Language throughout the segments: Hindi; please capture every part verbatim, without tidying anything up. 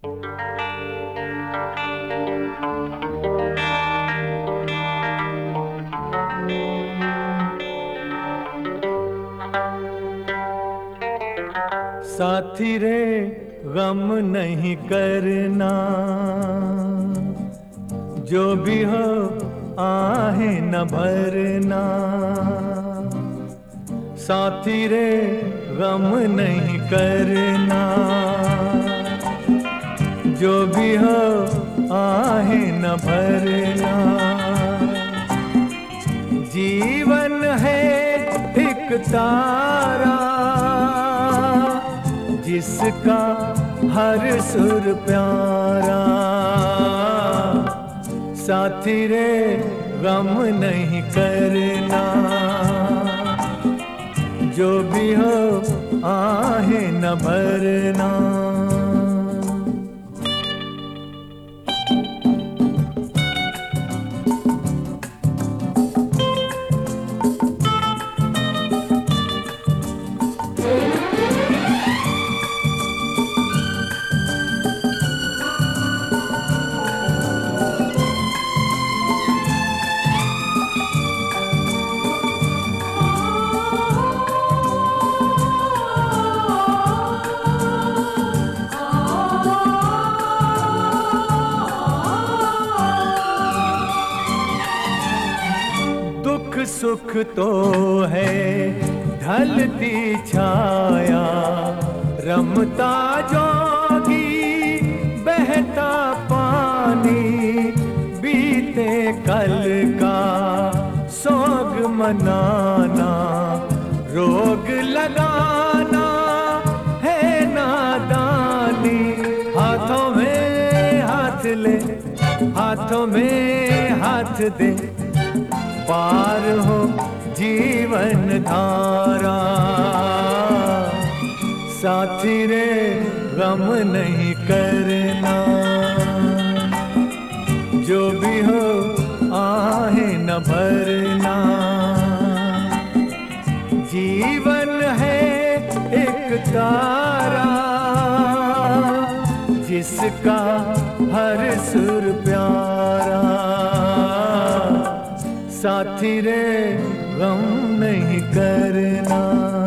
साथी रे गम नहीं करना, जो भी हो आहे न भरना। साथी रे गम नहीं करना, जो भी हो आहे न भरना। जीवन है एक तारा, जिसका हर सुर प्यारा। साथी रे गम नहीं करना, जो भी हो आहे न भरना। सुख तो है ढलती छाया, रमता जोगी बहता पानी। बीते कल का सोग मनाना, रोग लगाना है नादानी। हाथों में हाथ ले, हाथों में हाथ दे, पार हो जीवन धारा। साथी रे गम नहीं करना, जो भी हो आहे न भरना। जीवन है एक तारा, जिसका हर सुर प्यारा। साथी रे गम नहीं करना।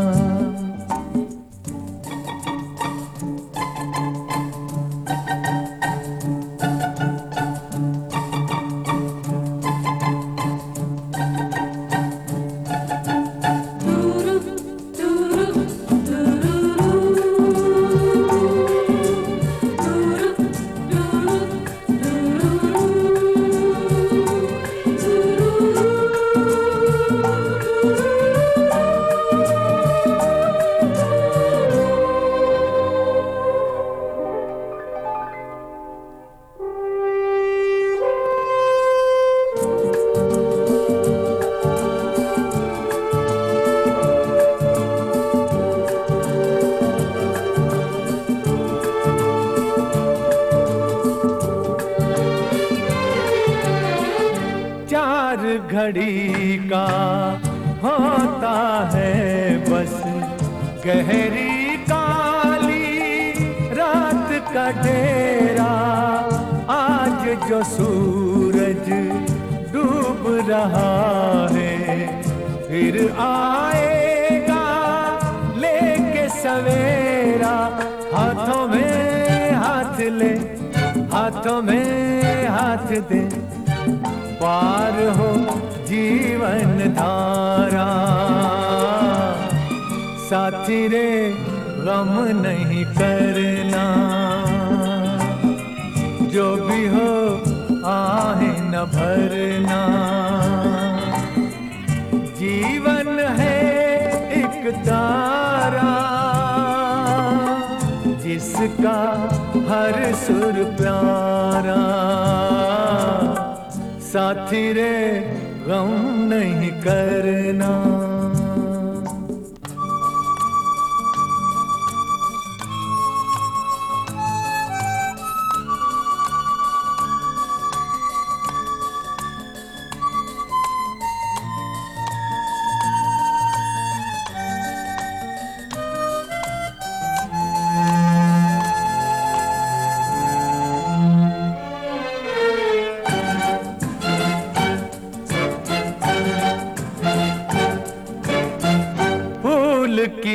घड़ी का होता है बस गहरी काली रात का डेरा। आज जो सूरज डूब रहा है, फिर आएगा लेके सवेरा। हाथों में हाथ ले, हाथों में हाथ दे, पार हो जीवन धारा। साथी रे गम नहीं करना, जो भी हो आहे न भरना। जीवन है एक तारा, जिसका हर सुर प्यारा। साथी रे गम नहीं करना।